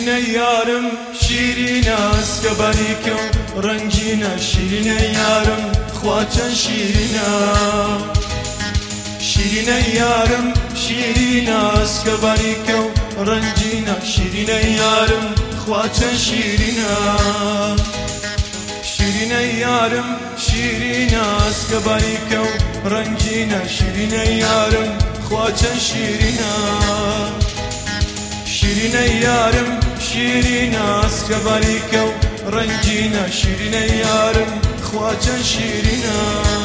شیرینه یارم شیرینه است که باریکم رنگینه شیرینه یارم خواچن شیرینه شیرینه یارم شیرینه است که باریکم رنگینه شیرینه یارم خواچن شیرینه شیرینه یارم شیرینه است که باریکم رنگینه شیرینه یارم خواچن شیرینه شیرینه یارم شیرینه است که باریکه و رنگینه شیرینه یارم خواچن شیرینه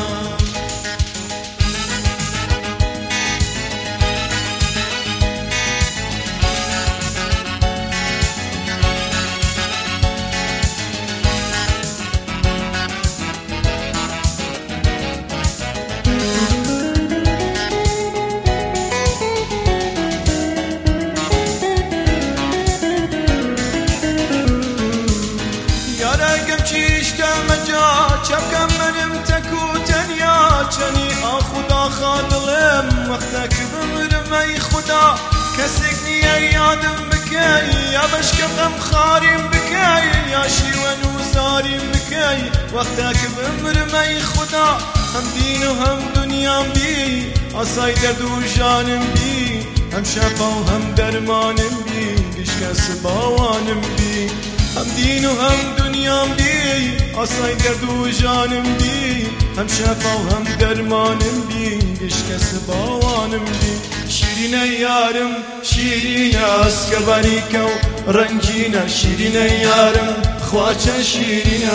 چبکم منم تکو تنیا چنی خدا خادلم وقتك بمرم ای خدا کسک نیه یادم بکی یا بشکم خاریم بکی یا شیون و زاریم بکی وقتك بمرم ای خدا هم دین و هم دنیام بی آسای درد و جانم بی هم شفا و هم درمانم بی گشکس باوانم بی هم دین و هم دنیام بی آسای درد و جانم بی هم شفا و هم درمانم بی گشکس باوانم بی شیرینه یارم شیرینه است که باریکه و رنگینه شیرینه یارم خواچن شیرینه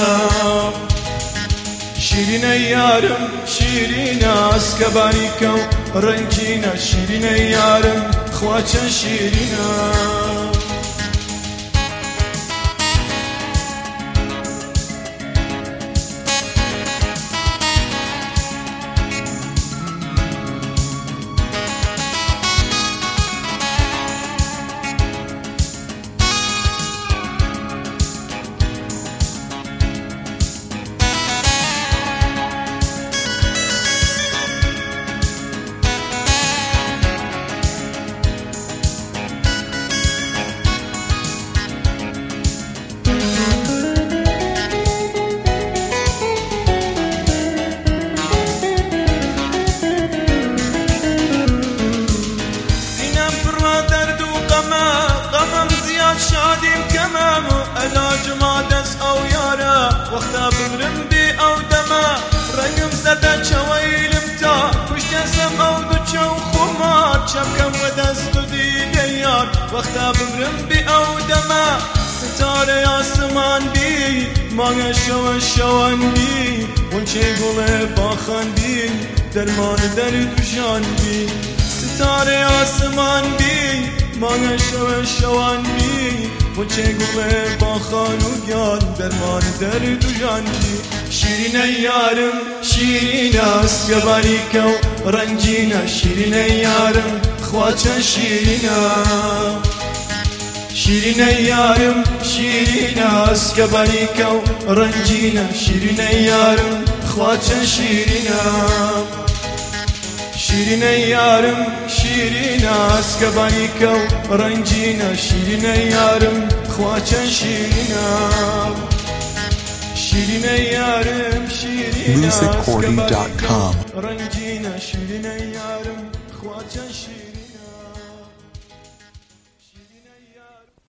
شیرینه یارم شیرینه است که باریکه و رنگینه شیرینه یارم خواچن شیرینه شادیم کمم علاج ما دست او یاره وقتا بمرم بی او دمه رنگم زده چویلم تا پشت دستم او دو چو خمار چبکم و دست و دیده یار وقتا بمرم بی او دمه ستاره آسمان بی مانگ شوان بی ونچه گله باخان بی درمان درد و جان بی ستاره آسمان بی مانگ شوان بی ونچه گله باخان و گیان درمان درد و جان بی شیرینه یارم شیرینه است که باریکه و رنگینه شیرینه یارم خواچن شیرینه شیرینه یارم شیرینه است که باریکه و رنگینه شیرینه یارم خواچن شیرینه شیرینه یارم شیرینه است که باریکه و رنگینه شیرینه یارم خواچن شیرینه شیرینه یارم شیرینه است که باریکه و رنگینه شیرینه یارم خواچن شیرینه